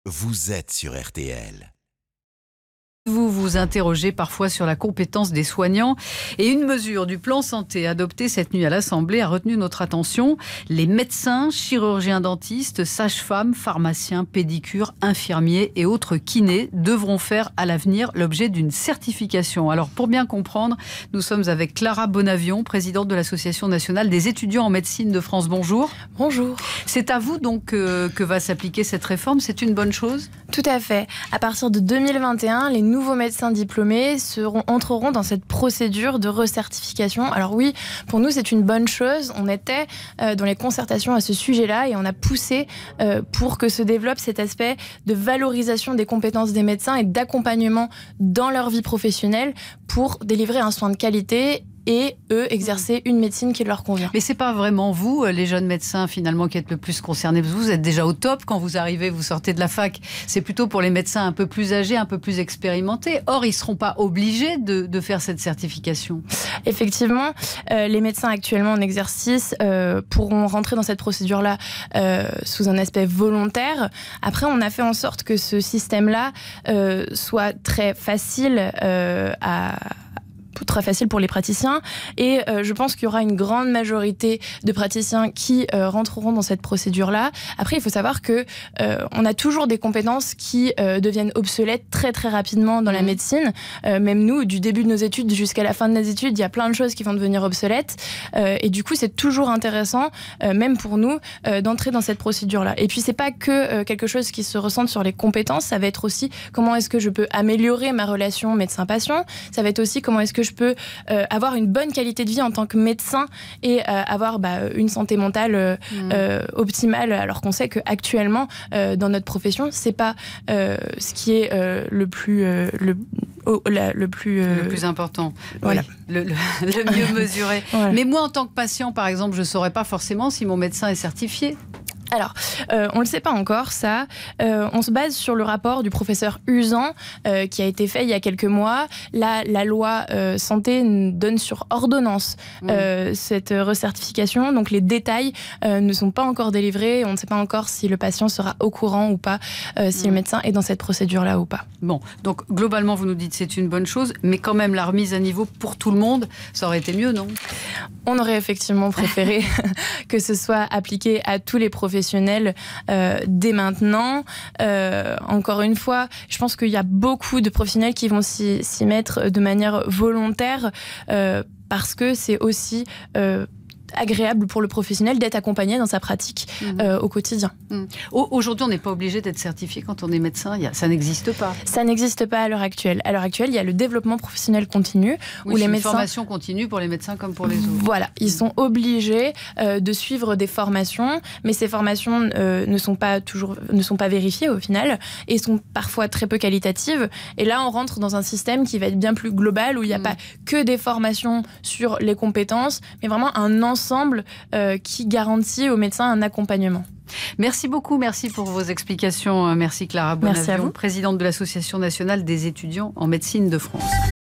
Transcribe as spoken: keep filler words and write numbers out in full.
vous êtes sur R T L. Vous vous interrogez parfois sur la compétence des soignants et une mesure du plan santé adoptée cette nuit à l'Assemblée a retenu notre attention. Les médecins, chirurgiens dentistes, sages-femmes, pharmaciens, pédicures, infirmiers et autres kinés devront faire à l'avenir l'objet d'une certification. Alors pour bien comprendre, nous sommes avec Clara Bonavion, présidente de l'Association nationale des étudiants en médecine de France. Bonjour. Bonjour. C'est à vous donc euh, que va s'appliquer cette réforme. C'est une bonne chose ? Tout à fait. À partir de deux mille vingt et un, les nouveaux médecins diplômés seront, entreront dans cette procédure de recertification. Alors oui, pour nous, c'est une bonne chose. On était euh, dans les concertations à ce sujet-là et on a poussé euh, pour que se développe cet aspect de valorisation des compétences des médecins et d'accompagnement dans leur vie professionnelle pour délivrer un soin de qualité et eux exercer une médecine qui leur convient. Mais c'est pas vraiment vous, les jeunes médecins finalement, qui êtes le plus concernés. Vous êtes déjà au top quand vous arrivez, vous sortez de la fac. C'est plutôt pour les médecins un peu plus âgés, un peu plus expérimentés. Or, ils seront pas obligés de, de faire cette certification. Effectivement, euh, les médecins actuellement en exercice euh, pourront rentrer dans cette procédure-là euh, sous un aspect volontaire. Après, on a fait en sorte que ce système-là euh, soit très facile euh, à très facile pour les praticiens et euh, je pense qu'il y aura une grande majorité de praticiens qui euh, rentreront dans cette procédure-là. Après, il faut savoir que euh, on a toujours des compétences qui euh, deviennent obsolètes très très rapidement dans la médecine. Euh, même nous, du début de nos études jusqu'à la fin de nos études, il y a plein de choses qui vont devenir obsolètes euh, et du coup, c'est toujours intéressant, euh, même pour nous, euh, d'entrer dans cette procédure-là. Et puis, c'est pas que euh, quelque chose qui se ressente sur les compétences, ça va être aussi comment est-ce que je peux améliorer ma relation médecin-patient. Ça va être aussi comment est-ce que je peux euh, avoir une bonne qualité de vie en tant que médecin et euh, avoir bah, une santé mentale euh, mmh. euh, optimale, alors qu'on sait qu'actuellement, euh, dans notre profession, c'est pas euh, ce qui est euh, le plus... Euh, le, oh, la, le plus... Euh... Le plus important. Voilà. Oui, le, le, le mieux mesuré. Voilà. Mais moi, en tant que patient, par exemple, je ne saurais pas forcément si mon médecin est certifié. Alors, euh, on ne le sait pas encore, ça. Euh, on se base sur le rapport du professeur Uzan, euh, qui a été fait il y a quelques mois. Là, la loi euh, santé donne sur ordonnance euh, mmh. cette recertification. Donc, les détails euh, ne sont pas encore délivrés. On ne sait pas encore si le patient sera au courant ou pas, euh, si mmh. le médecin est dans cette procédure-là ou pas. Bon, donc globalement, vous nous dites que c'est une bonne chose, mais quand même, la remise à niveau pour tout le monde, ça aurait été mieux, non ? On aurait effectivement préféré que ce soit appliqué à tous les professionnels Euh, dès maintenant. Euh, encore une fois, je pense qu'il y a beaucoup de professionnels qui vont s'y, s'y mettre de manière volontaire euh, parce que c'est aussi euh, agréable pour le professionnel d'être accompagné dans sa pratique mmh. euh, au quotidien. Mmh. Aujourd'hui, on n'est pas obligé d'être certifié quand on est médecin. Il y a, ça n'existe pas. Ça n'existe pas à l'heure actuelle. À l'heure actuelle, il y a le développement professionnel continu. Oui, où les une médecins... formation continue pour les médecins comme pour les autres. Voilà, ils sont obligés euh, de suivre des formations, mais ces formations euh, ne sont pas toujours, ne sont pas vérifiées au final et sont parfois très peu qualitatives. Et là, on rentre dans un système qui va être bien plus global où il n'y a mmh. pas que des formations sur les compétences, mais vraiment un ensemble ensemble euh, qui garantit aux médecins un accompagnement. Merci beaucoup, merci pour vos explications. Merci Clara Bonavion, présidente de l'Association nationale des étudiants en médecine de France.